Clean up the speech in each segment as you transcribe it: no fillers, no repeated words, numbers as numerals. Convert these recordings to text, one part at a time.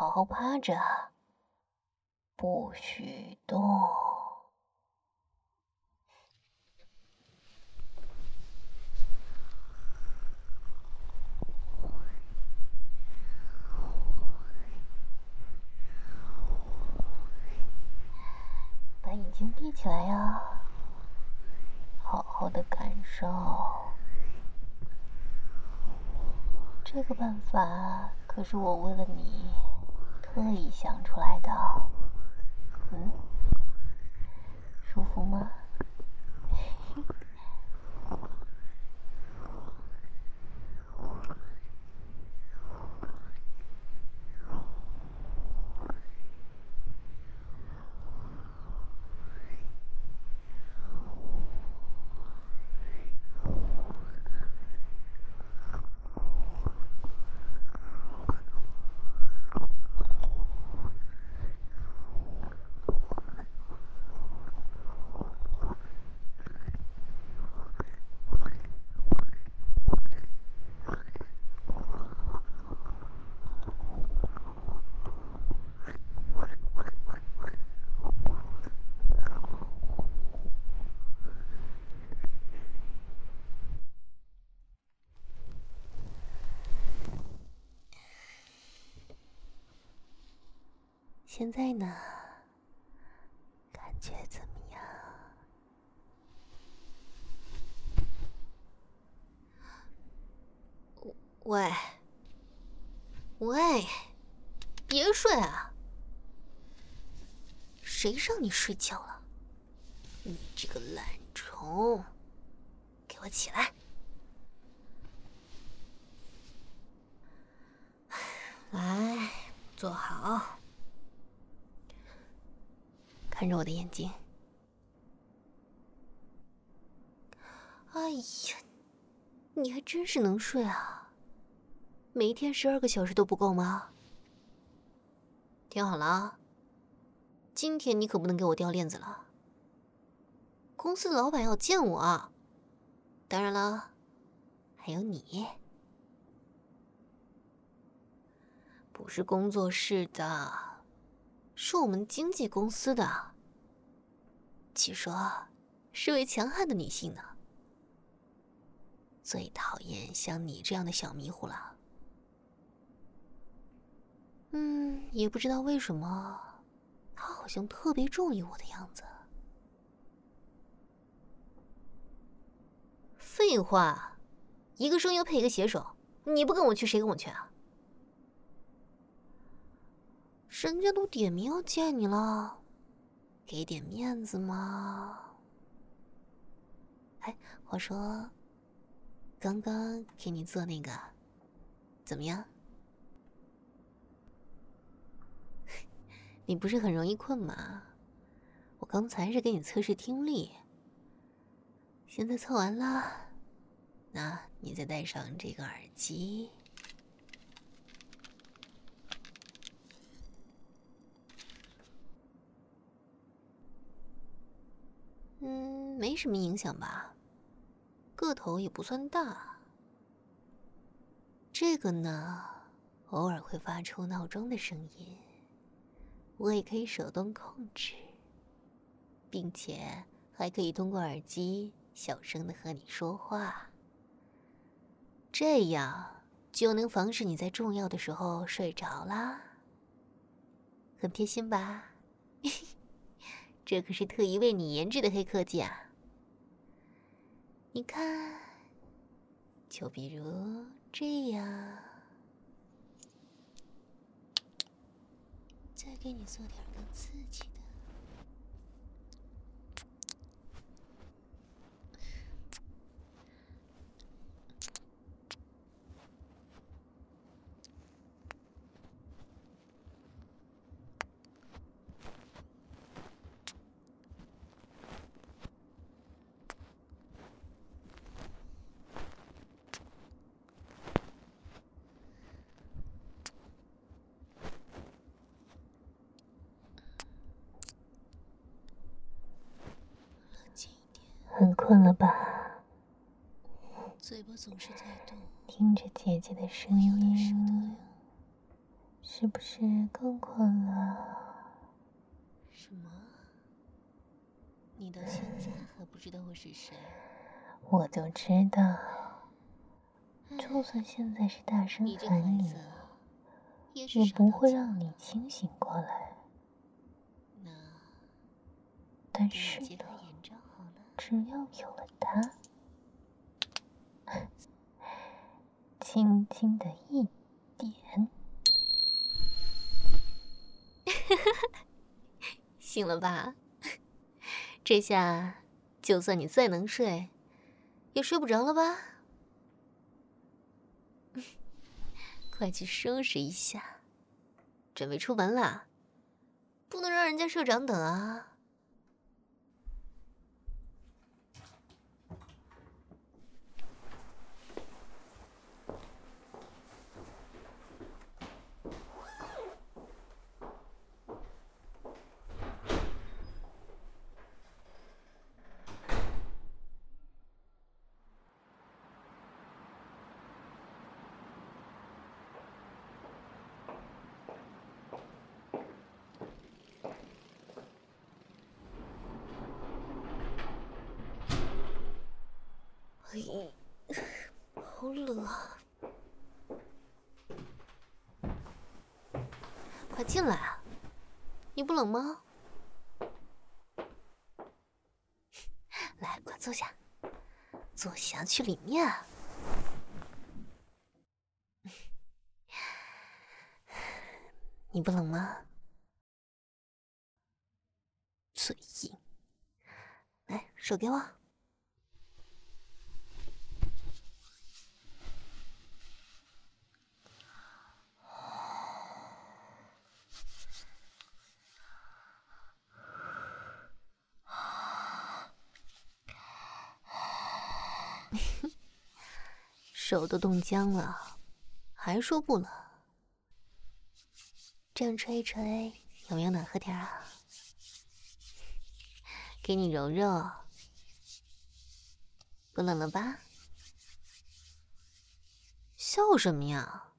好好趴着，不许动。把眼睛闭起来呀，好好的感受。这个办法可是我为了你特意想出来的。舒服吗？现在呢，感觉怎么样？ 喂，别睡啊！谁让你睡觉了？你这个懒虫，给我起来！来，坐好，看着我的眼睛。哎呀，你还真是能睡啊！每天12个小时都不够吗？听好了啊，今天你可不能给我掉链子了。公司的老板要见我啊，当然了，还有你。不是工作室的，是我们经纪公司的。据说是位强悍的女性呢。最讨厌像你这样的小迷糊了。也不知道为什么，她好像特别中意我的样子。废话，一个声优配一个写手，你不跟我去，谁跟我去啊？人家都点名要见你了，给点面子嘛。哎，话说，刚刚给你做那个，怎么样？你不是很容易困吗？我刚才是给你测试听力，现在测完了，那你再戴上这个耳机。没什么影响吧？个头也不算大。这个呢，偶尔会发出闹钟的声音，我也可以手动控制，并且还可以通过耳机小声的和你说话，这样就能防止你在重要的时候睡着啦。很贴心吧？这可是特意为你研制的黑科技啊！你看，就比如这样，再给你做点更刺激的。 很困了吧？ 嘴巴总是在动， 听着姐姐的声音，是是不是更困了？ 什么？你到现在还不知道我是谁？ 我就知道，就算现在是大声喊你，也不会让你清醒过来。但是呢，只要有了它，轻轻的一点， 醒了吧？这下就算你再能睡，也睡不着了吧？快去收拾一下，准备出门啦！不能让人家社长等啊！好冷啊！快进来啊！你不冷吗？来，快坐下，坐下，去里面啊。你不冷吗？嘴硬。来，手给我。手都冻僵了，还说不冷？这样吹一吹，有没有暖和点啊？给你揉揉，不冷了吧？笑什么呀？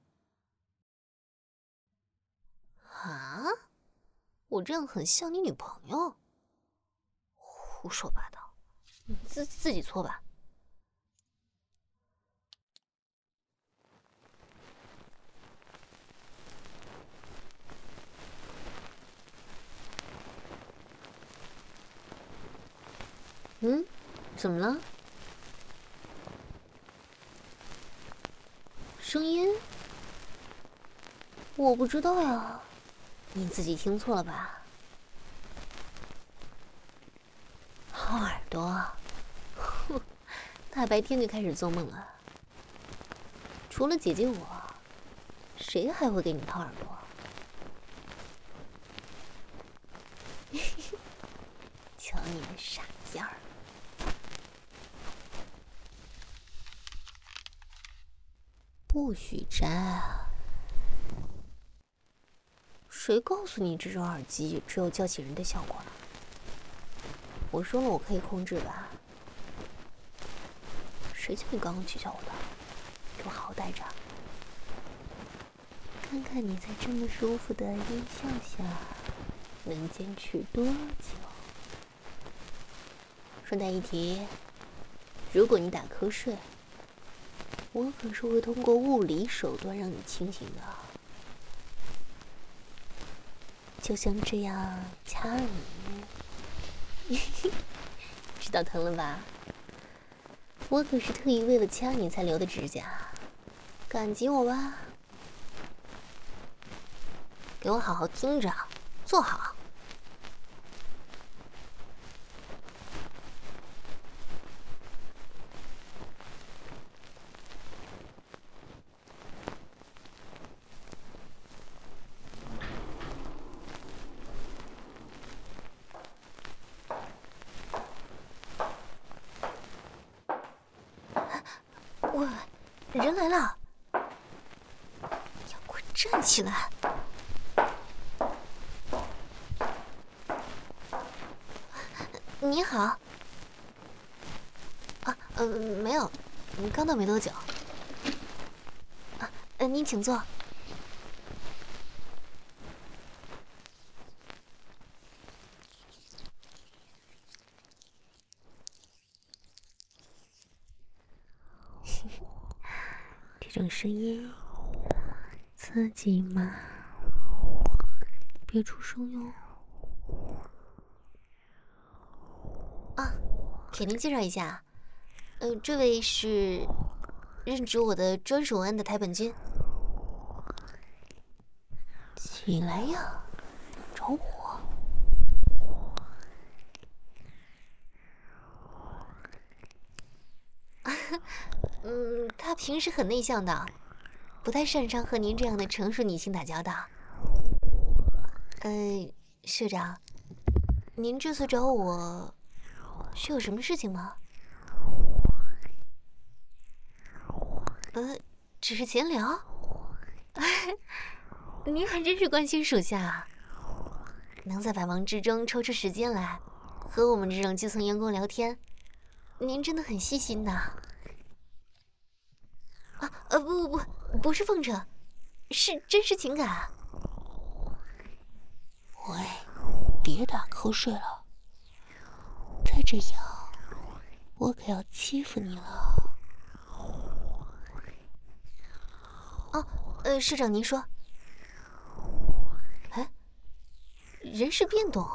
啊？我这样很像你女朋友？胡说八道，你自己搓吧。嗯，怎么了？声音？我不知道呀，你自己听错了吧？好耳朵，哼，大白天就开始做梦了。除了姐姐我，谁还会给你掏耳朵？瞧你的傻样儿！不许摘啊！谁告诉你这种耳机只有叫起人的效果了？我说了，我可以控制吧？谁叫你刚刚取笑我的？给我好好待着。看看你在这么舒服的音效下能坚持多久。顺带一提，如果你打瞌睡，我可是会通过物理手段让你清醒的，就像这样掐你，知道疼了吧？我可是特意为了掐你才留的指甲，感激我吧？给我好好听着，坐好。喂，人来了，要给我站起来！你好。啊，没有，刚到没多久。啊，您请坐。 声音，刺激吗？别出声哟。啊，给您介绍一下，这位是任职我的专属安的台本君。起来呀，着火！他平时很内向的，不太擅长和您这样的成熟女性打交道。社长，您这次找我是有什么事情吗？只是闲聊。您还真是关心属下啊！能在百忙之中抽出时间来和我们这种基层员工聊天，您真的很细心的。不是奉承，是真实情感。喂，别打瞌睡了，再这样，我可要欺负你了。社长您说。人事变动？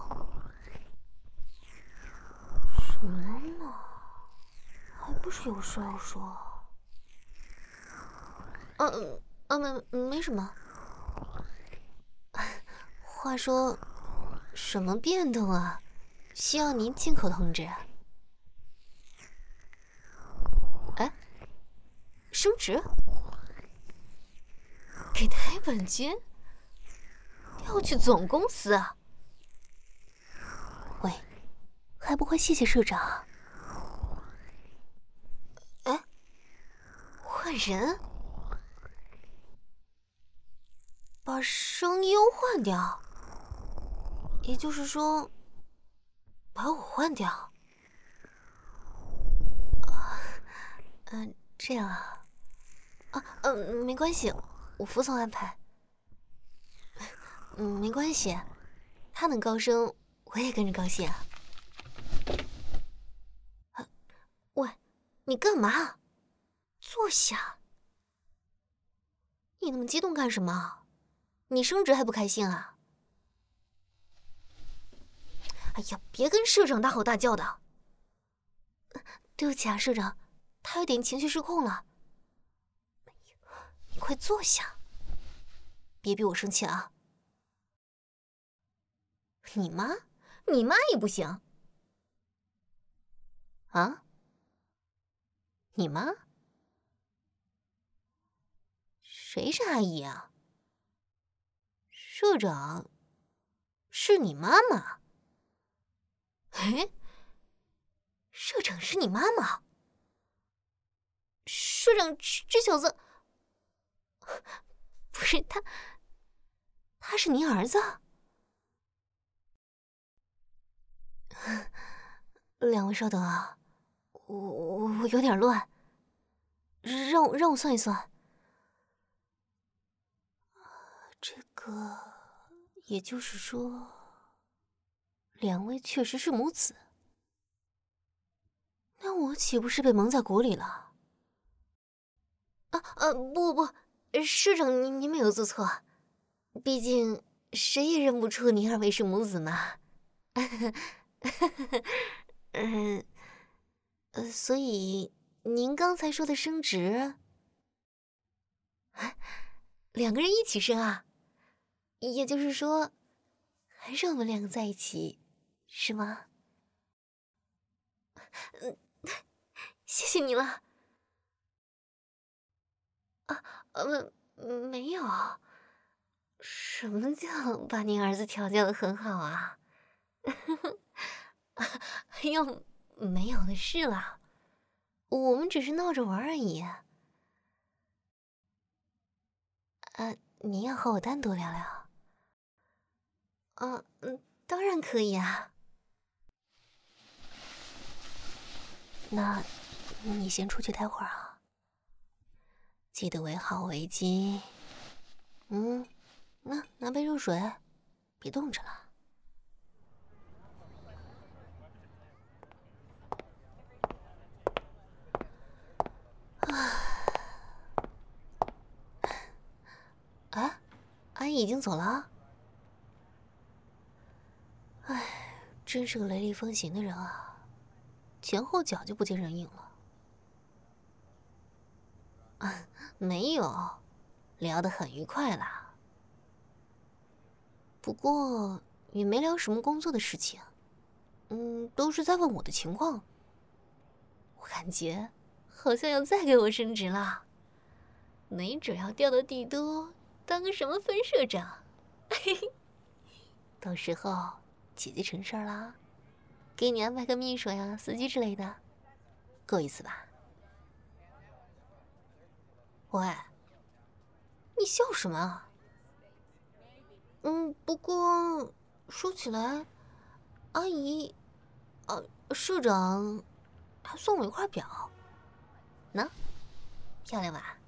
什么呢？还不是有事要说。没什么。话说，什么变动啊？需要您亲口通知？升职？给台本君？调去总公司啊？喂，还不快谢谢社长！换人？把声优换掉？也就是说，把我换掉？这样啊？没关系，我服从安排。没关系，他能高升，我也跟着高兴啊。喂，你干嘛？坐下。你那么激动干什么？你升职还不开心啊？哎呀，别跟社长大吼大叫的。对不起啊，社长，他有点情绪失控了。你快坐下，别逼我生气啊。你妈也不行啊？你妈？谁是阿姨啊？社长是你妈妈？社长是你妈妈？社长这小子不是他是您儿子？两位稍等啊，我有点乱，让我算一算。这个，也就是说，两位确实是母子。那我岂不是被蒙在鼓里了？不，社长您没有做错，毕竟谁也认不出您二位是母子嘛。所以您刚才说的升职，两个人一起升啊？也就是说，还是我们两个在一起，是吗？谢谢你了。没有。什么叫把您儿子调教得很好啊？又没有的事了，我们只是闹着玩而已。您要和我单独聊聊？当然可以啊。那你先出去待会儿啊，记得围好围巾。拿杯热水，别冻着了。 已经走了？唉，真是个雷厉风行的人啊，前后脚就不见人影了。啊，没有，聊得很愉快啦。不过也没聊什么工作的事情，都是在问我的情况。我感觉好像要再给我升职了，没准要调到帝都当个什么分社长。到时候姐姐成事儿啦，给你安排个秘书呀、司机之类的，够意思吧？喂，你笑什么啊？不过说起来，阿姨，社长还送我一块表，呢，漂亮吧？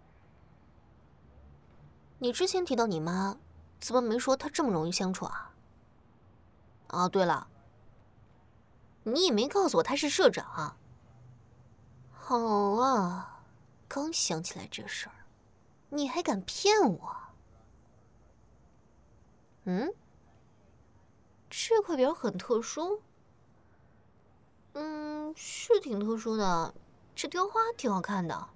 你之前提到你妈，怎么没说她这么容易相处啊？哦，对了，你也没告诉我她是社长。好啊，刚想起来这事儿，你还敢骗我？这块表很特殊。是挺特殊的，这雕花挺好看的，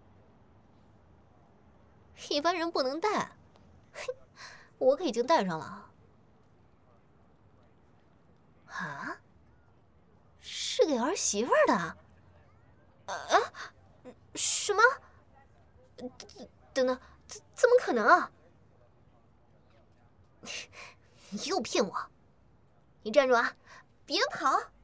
一般人不能戴。嘿，我可已经戴上了。啊？是给儿媳妇儿的？什么？等等，怎么可能啊？你又骗我！你站住啊！别跑！